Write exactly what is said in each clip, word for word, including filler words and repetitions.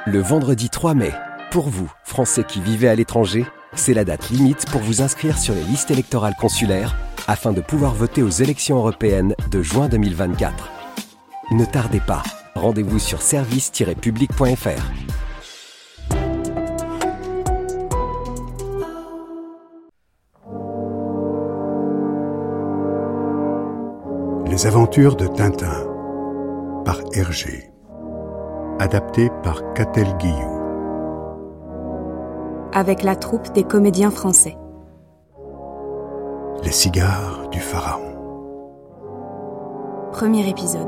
Le vendredi trois mai, pour vous, Français qui vivez à l'étranger, c'est la date limite pour vous inscrire sur les listes électorales consulaires afin de pouvoir voter aux élections européennes de juin deux mille vingt-quatre. Ne tardez pas, rendez-vous sur service tiret public point f r. Les aventures de Tintin par Hergé. Adapté par Catel Guillou. Avec la troupe des comédiens français. Les cigares du pharaon. Premier épisode.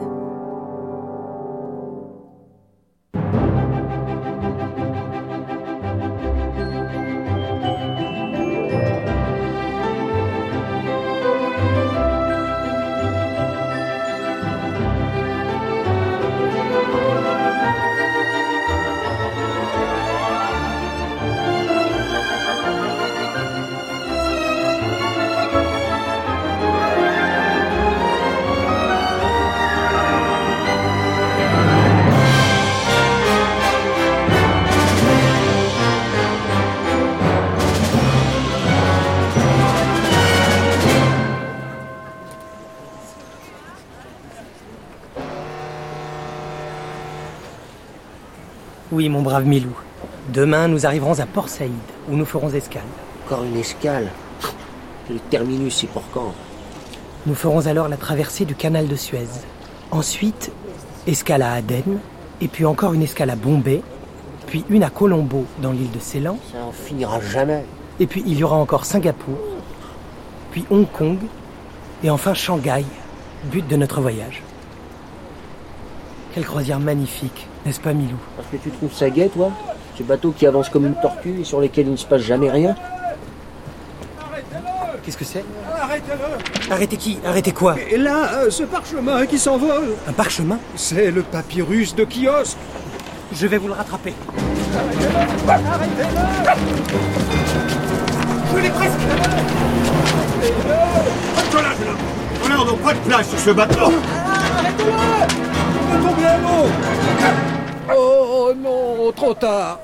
Oui, mon brave Milou. Demain, nous arriverons à Port Saïd, où nous ferons escale. Encore une escale? Le terminus, c'est pour quand? Nous ferons alors la traversée du canal de Suez. Ensuite, escale à Aden, et puis encore une escale à Bombay, puis une à Colombo, dans l'île de Ceylan. Ça en finira jamais. Et puis il y aura encore Singapour, puis Hong Kong, et enfin Shanghai, but de notre voyage. Quelle croisière magnifique, n'est-ce pas, Milou? Parce que tu trouves ça gai, toi? Ces bateaux qui avancent comme une tortue et sur lesquels il ne se passe jamais rien? Qu'est-ce que c'est? Arrêtez-le! Arrêtez qui? Arrêtez quoi? Et là, euh, ce parchemin qui s'envole! Un parchemin? C'est le papyrus de kiosque! Je vais vous le rattraper. Arrêtez-le! Arrêtez-le! Je l'ai presque! Arrêtez-le! On n'a donc pas de place sur ce bateau! Arrêtez-le! Il va tomber à l'eau! Oh non, trop tard!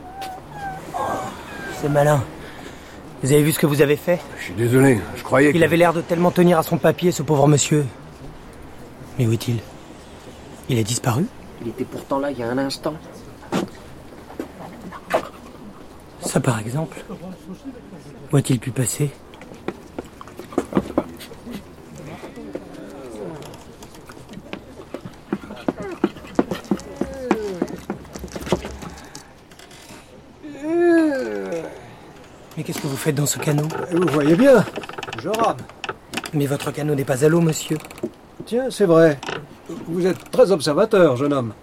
C'est malin. Vous avez vu ce que vous avez fait? Je suis désolé, je croyais que... Il avait l'air de tellement tenir à son papier, ce pauvre monsieur. Mais où est-il? Il a disparu? Il était pourtant là il y a un instant. Ça, par exemple. Où a-t-il pu passer? Mais qu'est-ce que vous faites dans ce canot? Vous voyez bien, je rame. Mais votre canot n'est pas à l'eau, monsieur. Tiens, c'est vrai. Vous êtes très observateur, jeune homme.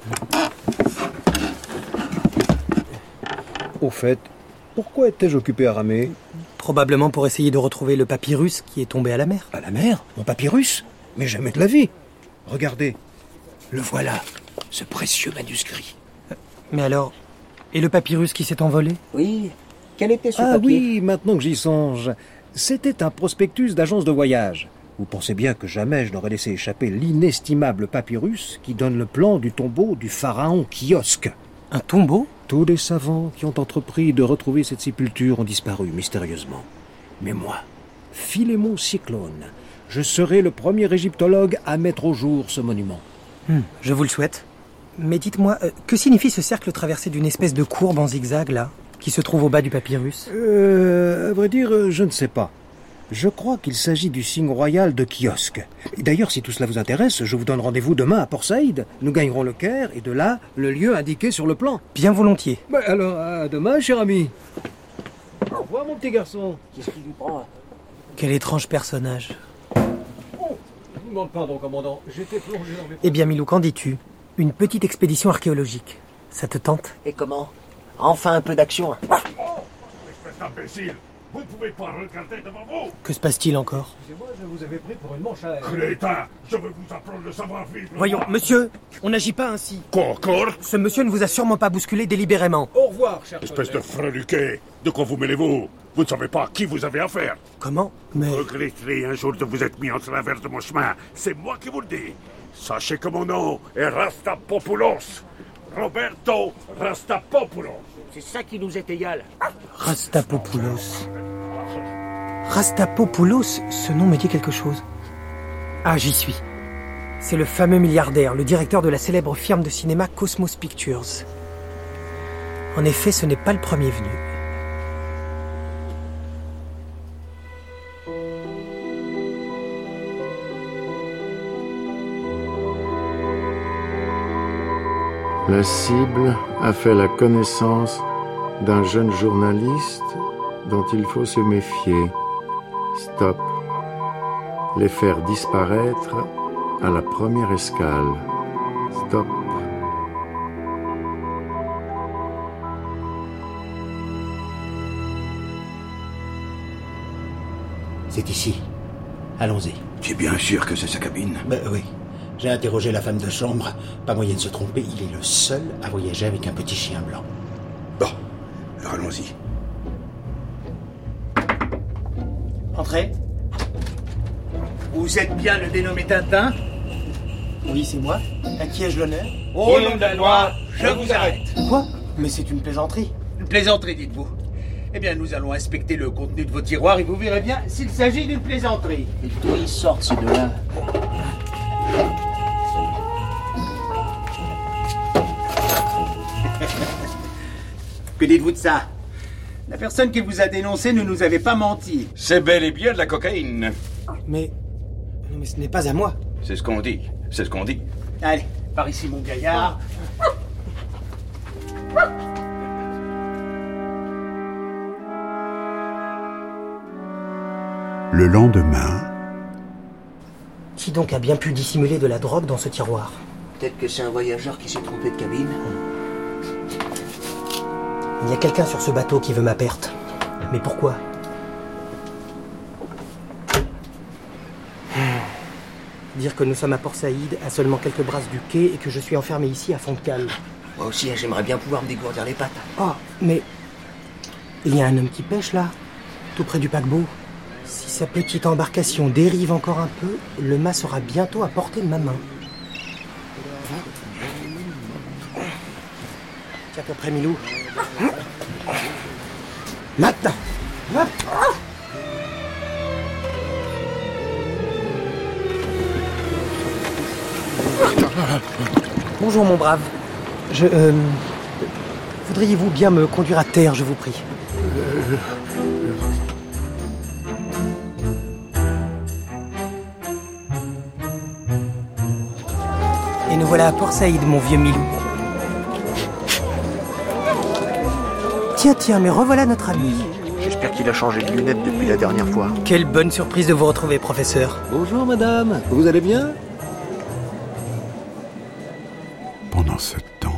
Au fait, pourquoi étais-je occupé à ramer? Probablement pour essayer de retrouver le papyrus qui est tombé à la mer. À la mer? Mon papyrus? Mais jamais de la vie. Regardez, le voilà, ce précieux manuscrit. Mais alors, et le papyrus qui s'est envolé? Oui. Quel était ce ah papier? oui, maintenant que j'y songe, c'était un prospectus d'agence de voyage. Vous pensez bien que jamais je n'aurais laissé échapper l'inestimable papyrus qui donne le plan du tombeau du pharaon Kiosque. Un tombeau? Tous les savants qui ont entrepris de retrouver cette sépulture ont disparu mystérieusement. Mais moi, Philémon Cyclone, je serai le premier égyptologue à mettre au jour ce monument. Hmm, je vous le souhaite. Mais dites-moi, euh, que signifie ce cercle traversé d'une espèce de courbe en zigzag, là, qui se trouve au bas du papyrus? Euh, à vrai dire, je ne sais pas. Je crois qu'il s'agit du signe royal de Kiosque. Et d'ailleurs, si tout cela vous intéresse, je vous donne rendez-vous demain à Port Saïd. Nous gagnerons le Caire et de là, le lieu indiqué sur le plan. Bien volontiers. Bah alors, à demain, cher ami. Au revoir, mon petit garçon. Qu'est-ce qui lui prend? Quel étrange personnage. Oh, je vous demande pardon, commandant. J'étais plongé dans mes... Eh bien, Milou, qu'en dis-tu? Une petite expédition archéologique. Ça te tente? Et comment? Enfin un peu d'action. Oh, espèce d'imbécile! Vous ne pouvez pas regarder devant vous! Que se passe-t-il encore? Excusez-moi, je vous avais pris pour une manche à air. Crétin, je veux vous apprendre le savoir-vivre. Voyons, monsieur, on n'agit pas ainsi. Quoi encore? Ce monsieur ne vous a sûrement pas bousculé délibérément. Au revoir, cher Espèce de collègue. freluquet! De quoi vous mêlez-vous? Vous ne savez pas à qui vous avez affaire. Comment? Mais... Regretterez un jour de vous être mis en travers de mon chemin. C'est moi qui vous le dis. Sachez que mon nom est Rastapopoulos. Roberto Rastapopoulos. C'est ça qui nous est égal. Rastapopoulos. Rastapopoulos, ce nom me dit quelque chose. Ah, j'y suis. C'est le fameux milliardaire, le directeur de la célèbre firme de cinéma Cosmos Pictures. En effet, ce n'est pas le premier venu. La cible a fait la connaissance d'un jeune journaliste dont il faut se méfier. Stop. Les faire disparaître à la première escale. Stop. C'est ici. Allons-y. Tu es bien sûr que c'est sa cabine? Ben oui. J'ai interrogé la femme de chambre. Pas moyen de se tromper, il est le seul à voyager avec un petit chien blanc. Bon, alors allons-y. Entrez. Vous êtes bien le dénommé Tintin? Oui, c'est moi. À qui ai-je l'honneur? Au nom de la loi, je vous arrête. Quoi? Mais c'est une plaisanterie. Une plaisanterie, dites-vous? Eh bien, nous allons inspecter le contenu de vos tiroirs et vous verrez bien s'il s'agit d'une plaisanterie. Et d'où ils sortent, ces deux-là? Que dites-vous de ça? La personne qui vous a dénoncé ne nous avait pas menti. C'est bel et bien de la cocaïne. Mais... Mais ce n'est pas à moi. C'est ce qu'on dit. C'est ce qu'on dit. Allez, par ici, mon gaillard. Le lendemain... Qui donc a bien pu dissimuler de la drogue dans ce tiroir? Peut-être que c'est un voyageur qui s'est trompé de cabine. Il y a quelqu'un sur ce bateau qui veut ma perte. Mais pourquoi? Dire que nous sommes à Port Saïd, à seulement quelques brasses du quai, et que je suis enfermé ici à fond de cale. Moi aussi, j'aimerais bien pouvoir me dégourdir les pattes. Oh, mais... Il y a un homme qui pêche là, tout près du paquebot. Si sa petite embarcation dérive encore un peu, le mât sera bientôt à portée de ma main. Tiens, ton prêt, Milou. Maintenant. Bonjour, mon brave. Je... Euh, voudriez-vous bien me conduire à terre, je vous prie? Et nous voilà à Port Saïd, mon vieux Milou. Tiens, tiens, mais revoilà notre ami. J'espère qu'il a changé de lunettes depuis la dernière fois. Quelle bonne surprise de vous retrouver, professeur. Bonjour, madame. Vous allez bien? Pendant ce temps,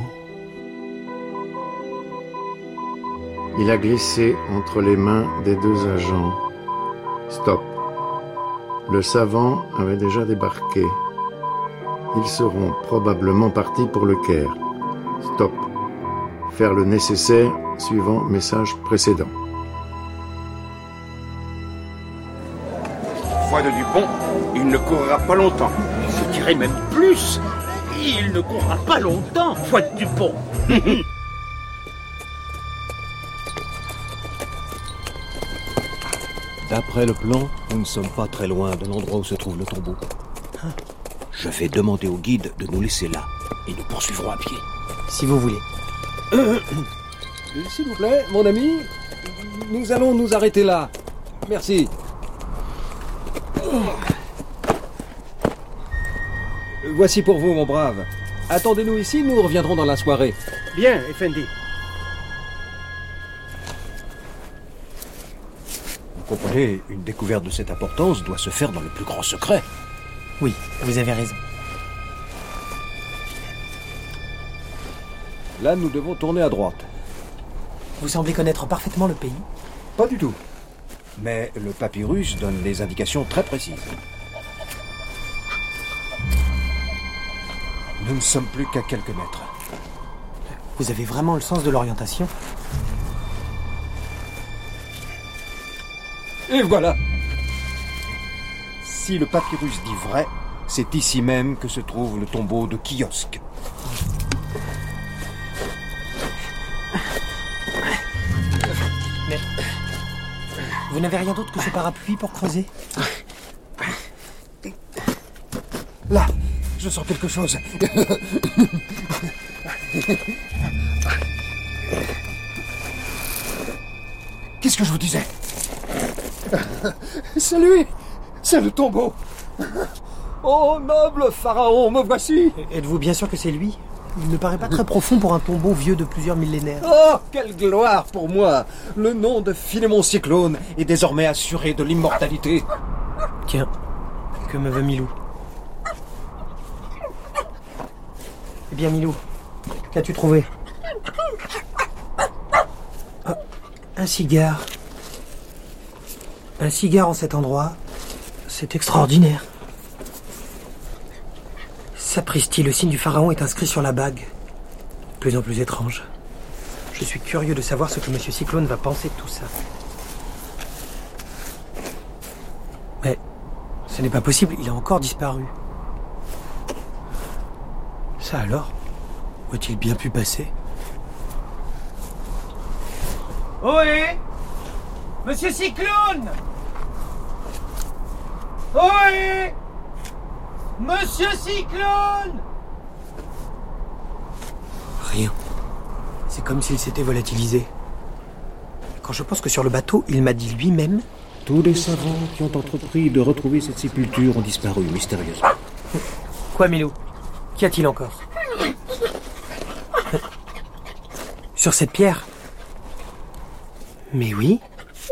Il a glissé entre les mains des deux agents. Stop. Le savant avait déjà débarqué. Ils seront probablement partis pour le Caire. Stop. Faire le nécessaire suivant message précédent. Foi de Dupont, il ne courra pas longtemps. Je dirais même plus. Il ne courra pas longtemps, Foi de Dupont. D'après le plan, nous ne sommes pas très loin de l'endroit où se trouve le tombeau. Je vais demander au guide de nous laisser là, et nous poursuivrons à pied. Si vous voulez. S'il vous plaît, mon ami, nous allons nous arrêter là. Merci. Voici pour vous, mon brave. Attendez-nous ici, nous reviendrons dans la soirée. Bien, Effendi. Vous comprenez, une découverte de cette importance doit se faire dans le plus grand secret. Oui, vous avez raison. Là, nous devons tourner à droite. Vous semblez connaître parfaitement le pays. Pas du tout. Mais le papyrus donne des indications très précises. Nous ne sommes plus qu'à quelques mètres. Vous avez vraiment le sens de l'orientation? Et voilà. Si le papyrus dit vrai, c'est ici même que se trouve le tombeau de Kiosque. Vous n'avez rien d'autre que ce parapluie pour creuser? Là, je sens quelque chose. Qu'est-ce que je vous disais? C'est lui! C'est le tombeau! Oh, noble pharaon, me voici! Êtes-vous bien sûr que c'est lui? Il ne paraît pas très profond pour un tombeau vieux de plusieurs millénaires. Oh, quelle gloire pour moi! Le nom de Philémon Cyclone est désormais assuré de l'immortalité. Tiens, que me veut Milou? Eh bien, Milou, qu'as-tu trouvé? Ah, un cigare. Un cigare en cet endroit, c'est extraordinaire. Sapristi, le signe du pharaon est inscrit sur la bague. De plus en plus étrange. Je suis curieux de savoir ce que Monsieur Cyclone va penser de tout ça. Mais ce n'est pas possible, il a encore disparu. Ça alors? Où a-t-il bien pu passer? Ohé! Monsieur Cyclone! Ohé! Monsieur Cyclone! Rien. C'est comme s'il s'était volatilisé. Quand je pense que sur le bateau, il m'a dit lui-même... Tous les savants qui ont entrepris de retrouver cette sépulture ont disparu mystérieusement. Quoi, Milou? Qu'y a-t-il encore? Sur cette pierre? Mais oui.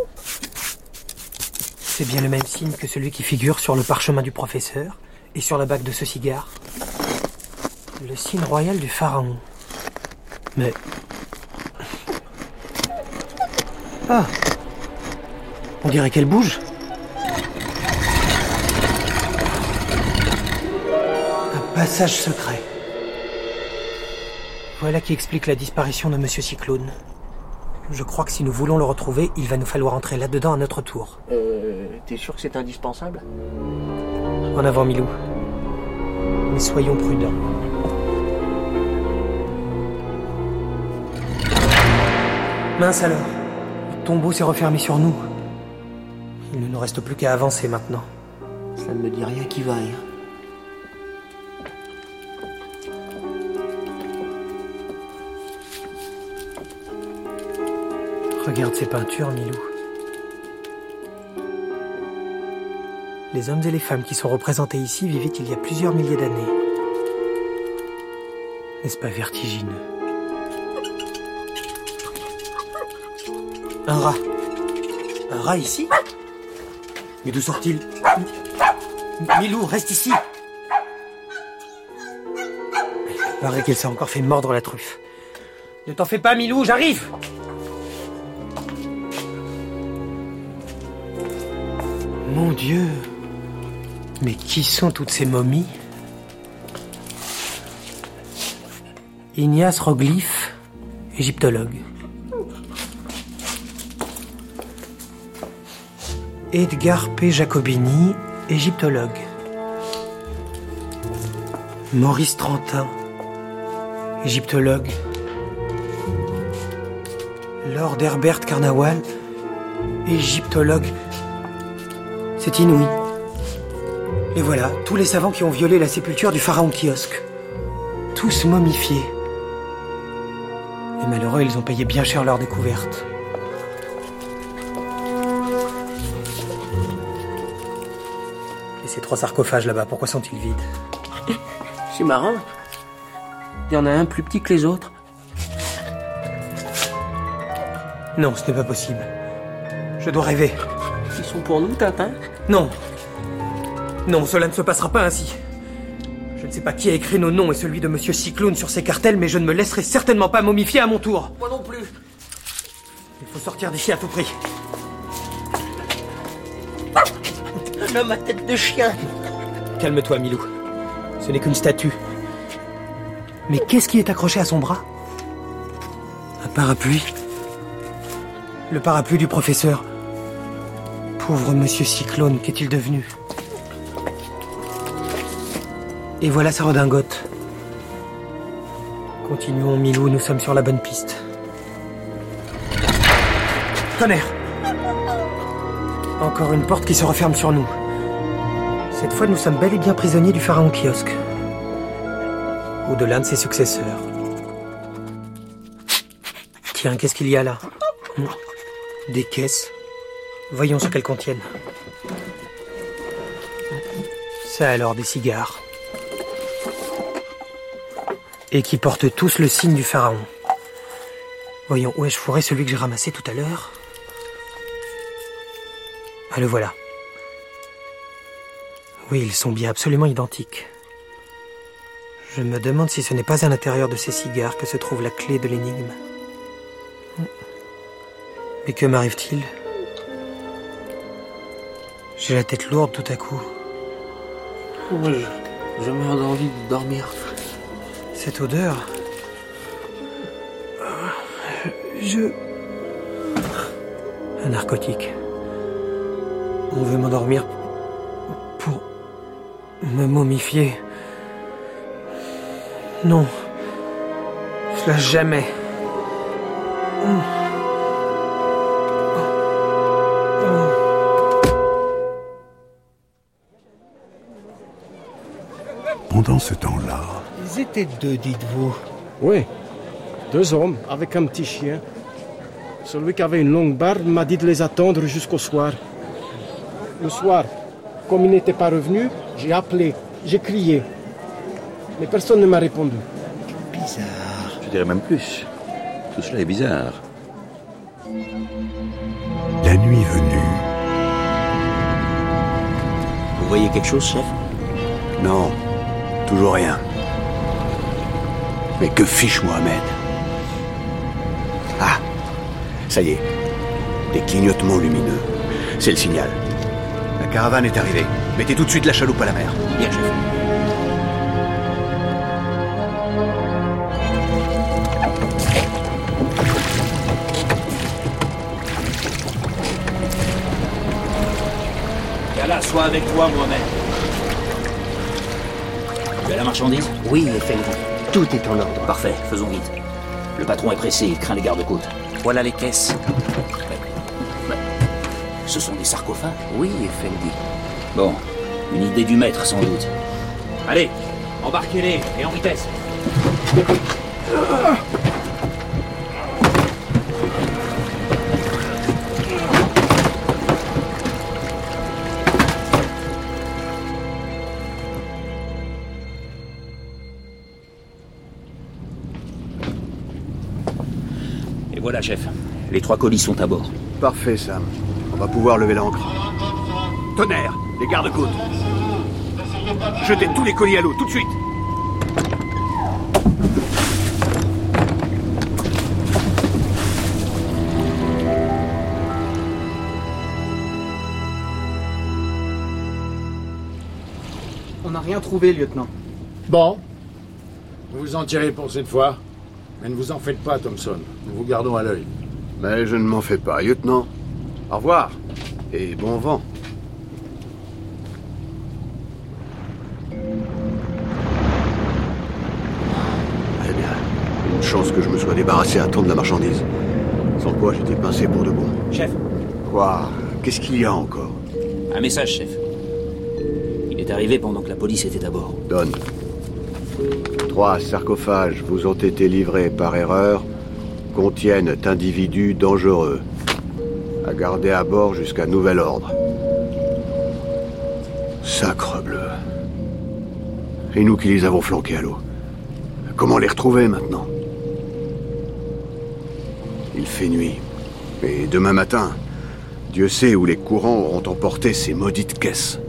C'est bien le même signe que celui qui figure sur le parchemin du professeur et sur la bague de ce cigare. Le signe royal du pharaon. Mais... Ah! On dirait qu'elle bouge. Un passage secret. Voilà qui explique la disparition de Monsieur Cyclone. Je crois que si nous voulons le retrouver, il va nous falloir entrer là-dedans à notre tour. Euh... T'es sûr que c'est indispensable? En avant, Milou. Mais soyons prudents. Mince alors. Le tombeau s'est refermé sur nous. Il ne nous reste plus qu'à avancer maintenant. Ça ne me dit rien qui vaille. Regarde ces peintures, Milou. Les hommes et les femmes qui sont représentés ici vivaient il y a plusieurs milliers d'années. N'est-ce pas vertigineux? Un rat. Un rat ici? Mais d'où sort-il? Milou, reste ici! Il paraît qu'elle s'est encore fait mordre la truffe. Ne t'en fais pas, Milou, j'arrive! Mon Dieu! Mais qui sont toutes ces momies? Ignace Roglyphe, égyptologue. Edgar P. Jacobini, égyptologue. Maurice Trentin, égyptologue. Lord Herbert Carnawal, égyptologue. C'est inouï. Et voilà, tous les savants qui ont violé la sépulture du pharaon Kiosque. Tous momifiés. Les malheureux, ils ont payé bien cher leur découverte. Et ces trois sarcophages là-bas, pourquoi sont-ils vides? C'est marrant. Il y en a un plus petit que les autres. Non, ce n'est pas possible. Je dois rêver. Ils sont pour nous, Tintin? Non. Non, cela ne se passera pas ainsi. Je ne sais pas qui a écrit nos noms et celui de Monsieur Cyclone sur ces cartels, mais je ne me laisserai certainement pas momifier à mon tour. Moi non plus. Il faut sortir d'ici à tout prix. Un homme à tête de chien. Calme-toi, Milou. Ce n'est qu'une statue. Mais qu'est-ce qui est accroché à son bras? Un parapluie. Le parapluie du professeur. Pauvre Monsieur Cyclone, qu'est-il devenu? Et voilà sa redingote. Continuons, Milou, nous sommes sur la bonne piste. Tonnerre! Encore une porte qui se referme sur nous. Cette fois, nous sommes bel et bien prisonniers du pharaon Kiosque. Ou de l'un de ses successeurs. Tiens, qu'est-ce qu'il y a là? Des caisses. Voyons ce qu'elles contiennent. Ça alors, des cigares. Et qui portent tous le signe du pharaon. Voyons, où ai-je fourré celui que j'ai ramassé tout à l'heure? Ah, le voilà. Oui, ils sont bien absolument identiques. Je me demande si ce n'est pas à l'intérieur de ces cigares que se trouve la clé de l'énigme. Mais que m'arrive-t-il? J'ai la tête lourde tout à coup. Moi, je, je meurs d'envie de dormir. Cette odeur... Je... Un narcotique. On veut m'endormir pour me momifier. Non. Cela jamais. Pendant ce temps-là... Ils étaient deux, dites-vous? Oui, deux hommes avec un petit chien. Celui qui avait une longue barbe m'a dit de les attendre jusqu'au soir. Le soir, comme il n'était pas revenu, j'ai appelé, j'ai crié. Mais personne ne m'a répondu. Bizarre. Je dirais même plus. Tout cela est bizarre. La nuit venue... Vous voyez quelque chose, chef? Non, toujours rien. Mais que fiche Mohamed? Ah, ça y est. Des clignotements lumineux. C'est le signal. La caravane est arrivée. Mettez tout de suite la chaloupe à la mer. Bien, chef. Qu'Allah soit avec toi, Mohamed. Tu as la marchandise? Oui, Effendi. Tout est en ordre. Parfait, faisons vite. Le patron est pressé, il craint les gardes-côtes. Voilà les caisses. Mais, mais, ce sont des sarcophages? Oui, Effendi. Bon, une idée du maître, sans doute. Allez, embarquez-les, et en vitesse. Et voilà, chef. Les trois colis sont à bord. Parfait, Sam. On va pouvoir lever l'ancre. Tonnerre, les gardes-côtes. Jetez tous les colis à l'eau, tout de suite. On n'a rien trouvé, lieutenant. Bon. Vous vous en tirez pour cette fois. Mais ne vous en faites pas, Thompson. Nous vous gardons à l'œil. Mais je ne m'en fais pas, lieutenant. Au revoir. Et bon vent. Eh bien, une chance que je me sois débarrassé à temps de la marchandise. Sans quoi j'étais pincé pour de bon. Chef. Quoi? Qu'est-ce qu'il y a encore? Un message, chef. Il est arrivé pendant que la police était à bord. Donne. Trois sarcophages vous ont été livrés par erreur, contiennent individus dangereux. À garder à bord jusqu'à nouvel ordre. Sacre bleu. Et nous qui les avons flanqués à l'eau. Comment les retrouver maintenant? Il fait nuit. Et demain matin, Dieu sait où les courants auront emporté ces maudites caisses.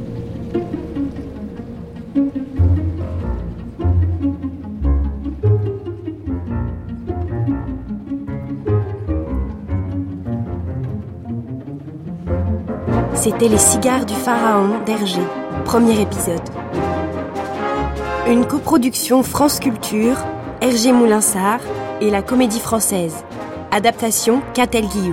C'était Les cigares du pharaon d'Hergé, premier épisode. Une coproduction France Culture, Hergé Moulinsart et la Comédie Française. Adaptation Catel Guillou.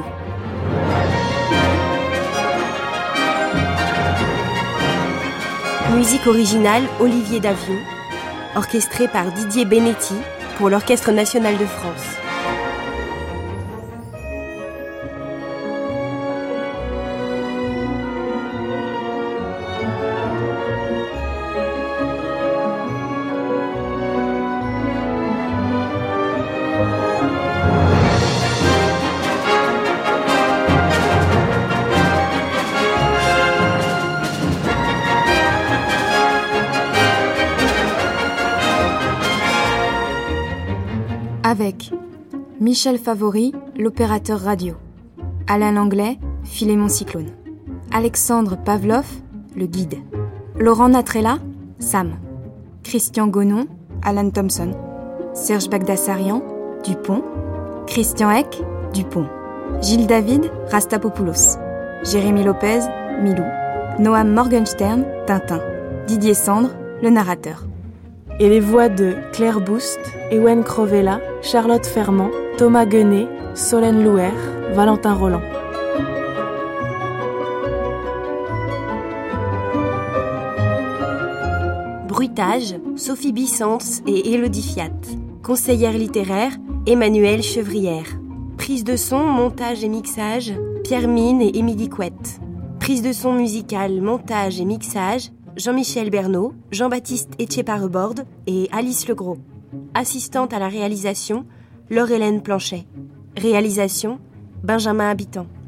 Musique originale Olivier Davion, orchestrée par Didier Benetti pour l'Orchestre National de France. Michel Favori, l'opérateur radio. Alain Langlais, Philémon Cyclone. Alexandre Pavlov, le guide. Laurent Natrella, Sam. Christian Gonon, Alan Thompson. Serge Bagdasarian, Dupont. Christian Eck, Dupont. Gilles David, Rastapopoulos. Jérémy Lopez, Milou. Noam Morgenstern, Tintin. Didier Sandre, le narrateur. Et les voix de Claire Boust, Ewen Crovella, Charlotte Fermant, Thomas Guenet, Solène Louer, Valentin Roland. Bruitage, Sophie Bissens et Élodie Fiat. Conseillère littéraire, Emmanuelle Chevrière. Prise de son, montage et mixage, Pierre Mine et Émilie Couette. Prise de son musicale, montage et mixage, Jean-Michel Bernot, Jean-Baptiste Etchepareborde et Alice Legros. Assistante à la réalisation, Laure-Hélène Planchet. Réalisation, Benjamin Habitant.